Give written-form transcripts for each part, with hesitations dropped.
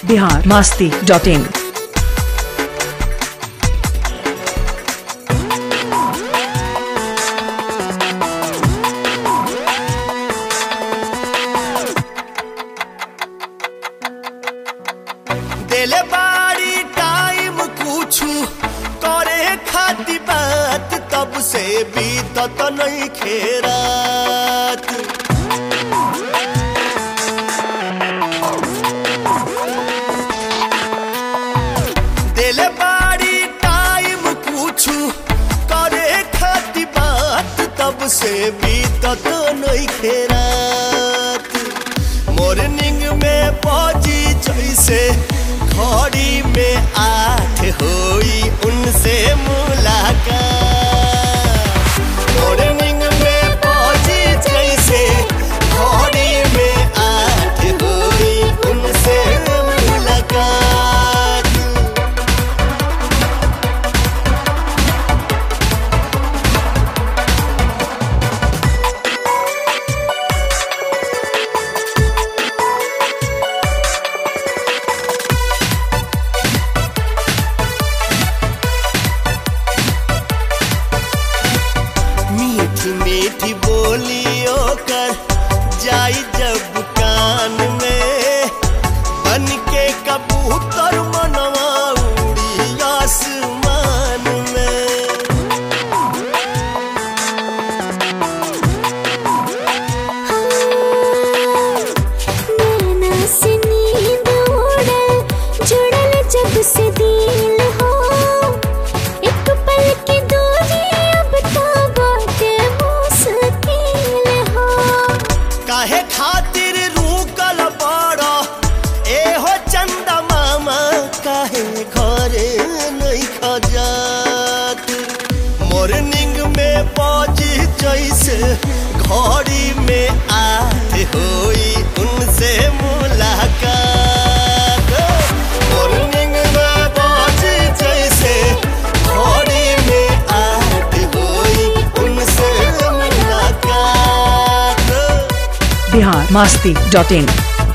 biharmasti.in। दिले बारी टाइम कुछु करे खाती बात, तब से बीतत नहीं खेरात। दिले बारी टाइम कुछु करे खाती बात, तब से बीतत नहीं खेरात। मॉर्निंग में पहुंची जैसे घड़ी में 8 होई उनसे मुलाकात। मॉर्निंग में पहुंची जैसे घड़ी में 8 होई उनसे मुलाकात। मीठी बोलियों कर जाई जब कान में, बन के कबूतर मनवा उड़ी आसमान में। नैना से नींद उड़ल जुड़ल जब से दिल हो, एक पल की दूरी अब तो काहे खातिर रुकल बड़ा ए हो चंदा मामा, काहे घरे नहीं खजात। मॉर्निंग में पहुंची जैसे घड़ी में 8 होई उनसे मुलाकात। मॉर्निंग में पहुंची जैसे घड़ी में 8 होई उनसे मुलाकात। biharmasti.in।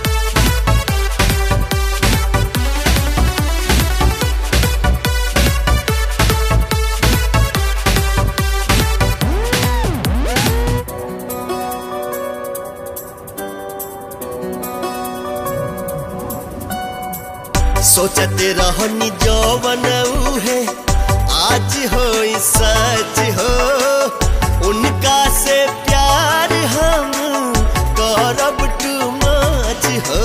सोचते रहनी जौवन उहे आज हो सच हो, उनका से प्यार हम करब टू मच हो।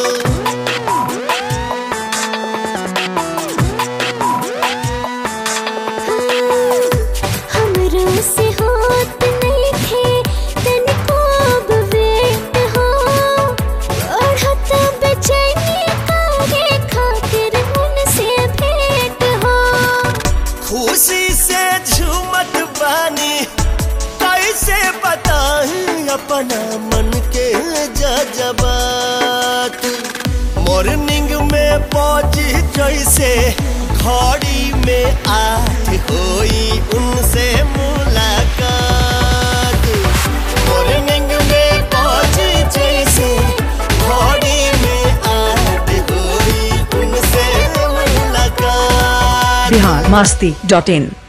हमरो से होत नहीं थे तनिको अब वेट हो, बढ़त बेचैनी काहे खातिर उनसे भेंट हो। खुशी से झूमत बानी कैसे बताई अपना मन के जज्बात। मॉर्निंग में पहुंची जैसे घड़ी में 8 होई उनसे मुलाकात। मॉर्निंग में पहुंची जैसे घड़ी में 8 होई उनसे मुलाकात। biharmasti.in।